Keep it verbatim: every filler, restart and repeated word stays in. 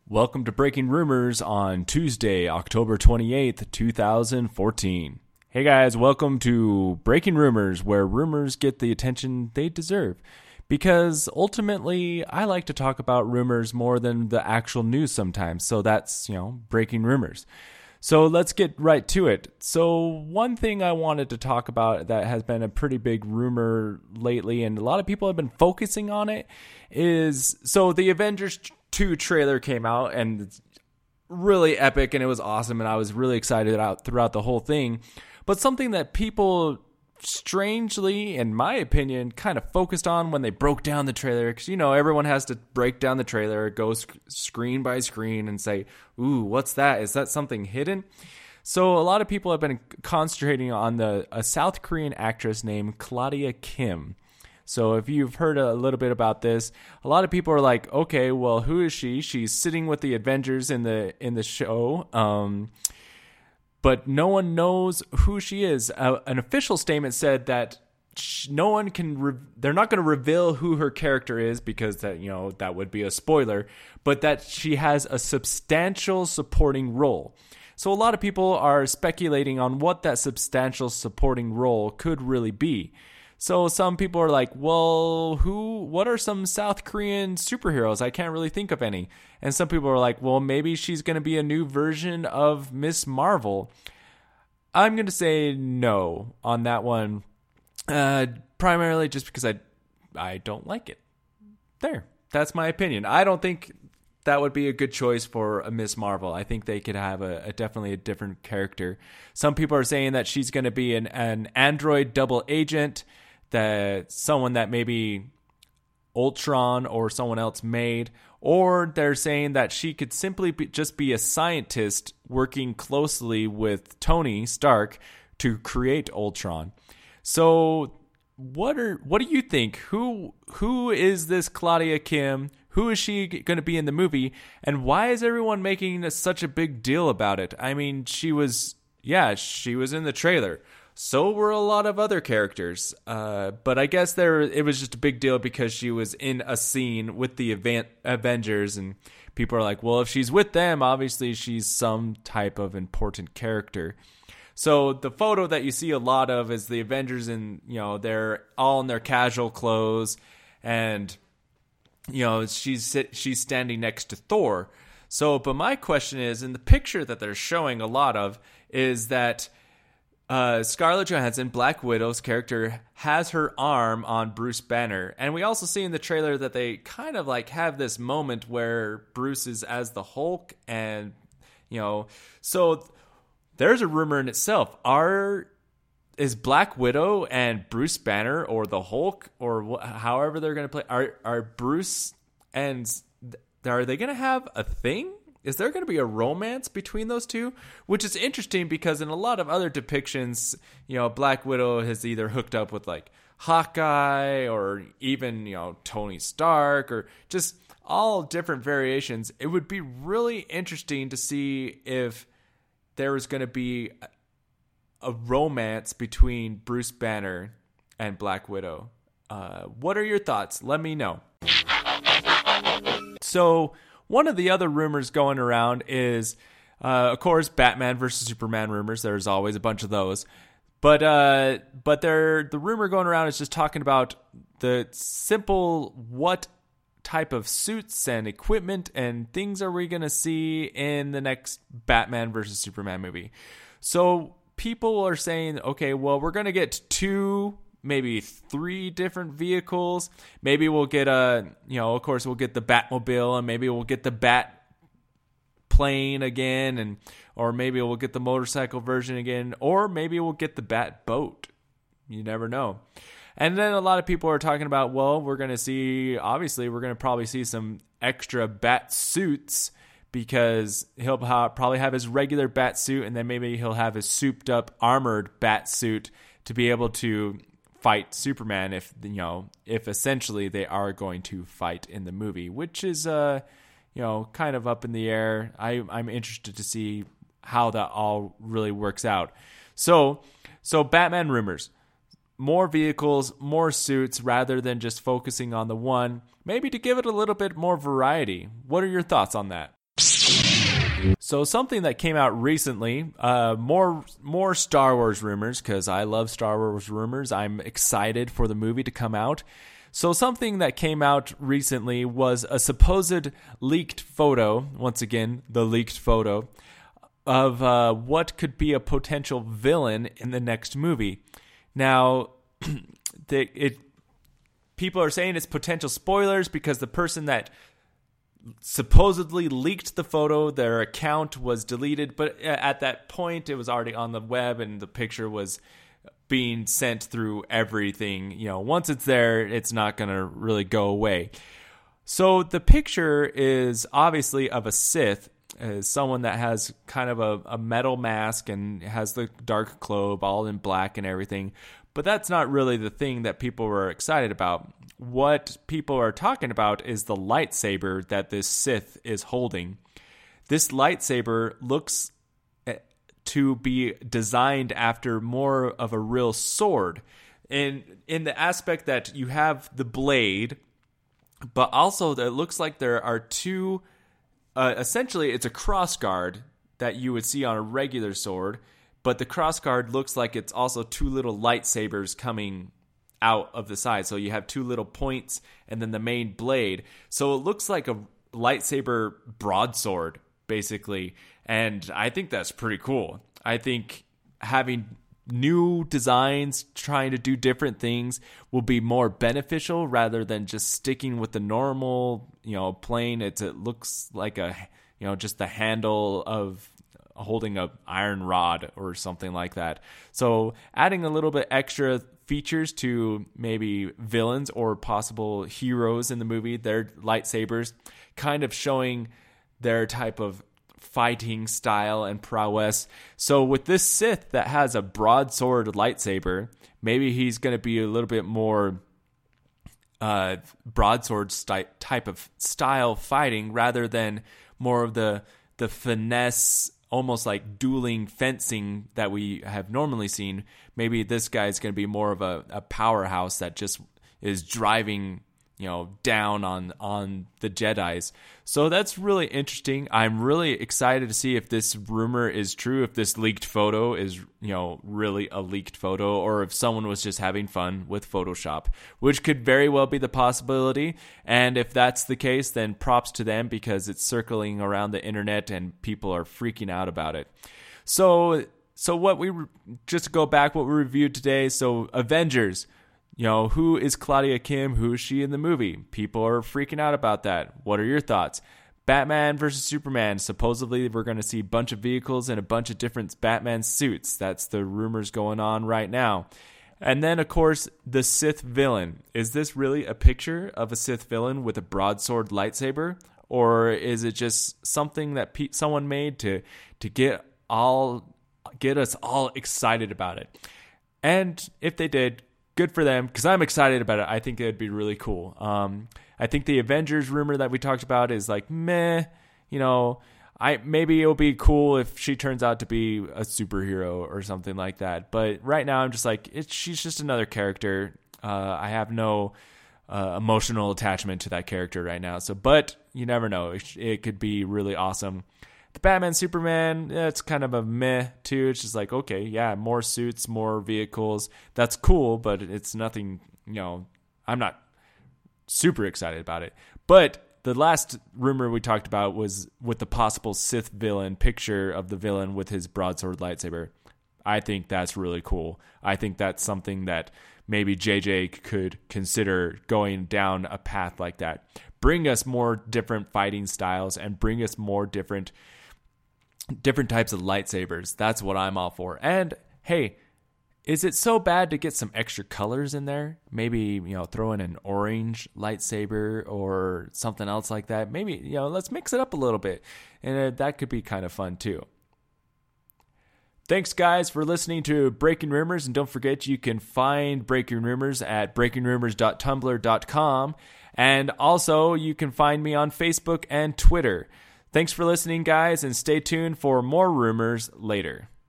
Welcome to Breaking Rumors on Tuesday, October twenty-eighth, twenty fourteen. Hey guys, welcome to Breaking Rumors, where rumors get the attention they deserve. Because ultimately, I like to talk about rumors more than the actual news sometimes. So that's, you know, Breaking Rumors. So let's get right to it. So one thing I wanted to talk about that has been a pretty big rumor lately, and a lot of people have been focusing on it, is so the Avengers two trailer came out, and it's really epic, and it was awesome, and I was really excited out throughout the whole thing. But something that people strangely, in my opinion, kind of focused on when they broke down the trailer, because, you know, everyone has to break down the trailer, go sc- screen by screen and say, ooh, what's that? Is that something hidden? So a lot of people have been concentrating on the a South Korean actress named Claudia Kim. So if you've heard a little bit about this, a lot of people are like, okay, well, who is she? She's sitting with the Avengers in the in the show. Um, but no one knows who she is. Uh, an official statement said that sh- no one can, re- they're not going to reveal who her character is because that, you know, that would be a spoiler, but that she has a substantial supporting role. So a lot of people are speculating on what that substantial supporting role could really be. So some people are like, well, who, what are some South Korean superheroes? I can't really think of any. And some people are like, well, maybe she's going to be a new version of Miss Marvel. I'm going to say no on that one, uh, primarily just because I, I don't like it. There, that's my opinion. I don't think that would be a good choice for a Miss Marvel. I think they could have a, a definitely a different character. Some people are saying that she's going to be an, an android double agent, that someone that maybe Ultron or someone else made, or they're saying that she could simply be, just be a scientist working closely with Tony Stark to create Ultron. So what are what do you think? Who who is this Claudia Kim? Who is she going to be in the movie? And why is everyone making such a big deal about it? I mean, she was, yeah, she was in the trailer. So were a lot of other characters, uh, but I guess there it was just a big deal because she was in a scene with the event Avengers, and people are like, well, if she's with them, obviously she's some type of important character. So the photo that you see a lot of is the Avengers, and you know they're all in their casual clothes, and you know she's she's standing next to Thor. So, but my question is, in the picture that they're showing a lot of is that Uh, Scarlett Johansson, Black Widow's character, has her arm on Bruce Banner. And we also see in the trailer that they kind of like have this moment where Bruce is as the Hulk. And, you know, so there's a rumor in itself. Are, is Black Widow and Bruce Banner or the Hulk or wh- however they're going to play, are, are Bruce and, are they going to have a thing? Is there going to be a romance between those two? Which is interesting because in a lot of other depictions, you know, Black Widow has either hooked up with like Hawkeye or even, you know, Tony Stark or just all different variations. It would be really interesting to see if there was going to be a romance between Bruce Banner and Black Widow. Uh, what are your thoughts? Let me know. So, one of the other rumors going around is, uh, of course, Batman versus Superman rumors. There's always a bunch of those. But uh, but there, the rumor going around is just talking about the simple what type of suits and equipment and things are we going to see in the next Batman versus Superman movie. So people are saying, okay, well, we're going to get two, maybe three different vehicles. Maybe we'll get a, you know, of course we'll get the Batmobile, and maybe we'll get the Bat plane again, and or maybe we'll get the motorcycle version again, or maybe we'll get the Bat boat. You never know. And then a lot of people are talking about, well, we're going to see, obviously we're going to probably see some extra Bat suits, because he'll ha- probably have his regular Bat suit, and then maybe he'll have his souped up armored Bat suit to be able to fight Superman if, you know, if essentially they are going to fight in the movie, which is, uh, you know, kind of up in the air. I, I'm interested to see how that all really works out. So, so Batman rumors, more vehicles, more suits, rather than just focusing on the one, maybe to give it a little bit more variety. What are your thoughts on that? So something that came out recently, uh, more more Star Wars rumors, because I love Star Wars rumors. I'm excited for the movie to come out. So something that came out recently was a supposed leaked photo, once again, the leaked photo, of uh, what could be a potential villain in the next movie. Now, the, it people are saying it's potential spoilers because the person that supposedly leaked the photo, their account was deleted, but at that point it was already on the web and the picture was being sent through everything. You know, once it's there, it's not going to really go away. So the picture is obviously of a Sith, uh, someone that has kind of a, a metal mask and has the dark cloak all in black and everything. But that's not really the thing that people were excited about. What people are talking about is the lightsaber that this Sith is holding. This lightsaber looks to be designed after more of a real sword. And in the aspect that you have the blade, but also it looks like there are two, uh, essentially it's a crossguard that you would see on a regular sword, but the crossguard looks like it's also two little lightsabers coming out of the side. So you have two little points and then the main blade. So it looks like a lightsaber broadsword, basically. And I think that's pretty cool. I think having new designs, trying to do different things will be more beneficial rather than just sticking with the normal, you know, plain. It's, it looks like a, you know, just the handle of holding a iron rod or something like that. So adding a little bit extra features to maybe villains or possible heroes in the movie, their lightsabers, kind of showing their type of fighting style and prowess. So with this Sith that has a broadsword lightsaber, maybe he's going to be a little bit more uh, broadsword st- type of style fighting rather than more of the the finesse, almost like dueling fencing that we have normally seen. Maybe this guy's going to be more of a, a powerhouse that just is driving, you know, down on on the Jedis. So that's really interesting. I'm really excited to see if this rumor is true, if this leaked photo is, you know, really a leaked photo, or if someone was just having fun with Photoshop, which could very well be the possibility. And if that's the case, then props to them because it's circling around the internet and people are freaking out about it. So, so what we, just to go back, what we reviewed today, so Avengers. You know, who is Claudia Kim? Who is she in the movie? People are freaking out about that. What are your thoughts? Batman versus Superman. Supposedly, we're going to see a bunch of vehicles and a bunch of different Batman suits. That's the rumors going on right now. And then, of course, the Sith villain. Is this really a picture of a Sith villain with a broadsword lightsaber? Or is it just something that pe- someone made to to get all get us all excited about it? And if they did, good for them, because I'm excited about it. I think it would be really cool. Um, I think the Avengers rumor that we talked about is like, meh, you know, I maybe it'll be cool if she turns out to be a superhero or something like that. But right now, I'm just like, it's, she's just another character. Uh, I have no uh, emotional attachment to that character right now. So, but you never know. It, it could be really awesome. The Batman, Superman, it's kind of a meh too. It's just like, okay, yeah, more suits, more vehicles. That's cool, but it's nothing, you know, I'm not super excited about it. But the last rumor we talked about was with the possible Sith villain, picture of the villain with his broadsword lightsaber. I think that's really cool. I think that's something that maybe J J could consider going down a path like that. Bring us more different fighting styles and bring us more different different types of lightsabers. That's what I'm all for. And hey, is it so bad to get some extra colors in there? Maybe, you know, throw in an orange lightsaber or something else like that. Maybe, you know, let's mix it up a little bit. And uh, that could be kind of fun too. Thanks, guys, for listening to Breaking Rumors. And don't forget, you can find Breaking Rumors at breaking rumors dot tumblr dot com. And also, you can find me on Facebook and Twitter. Thanks for listening, guys, and stay tuned for more rumors later.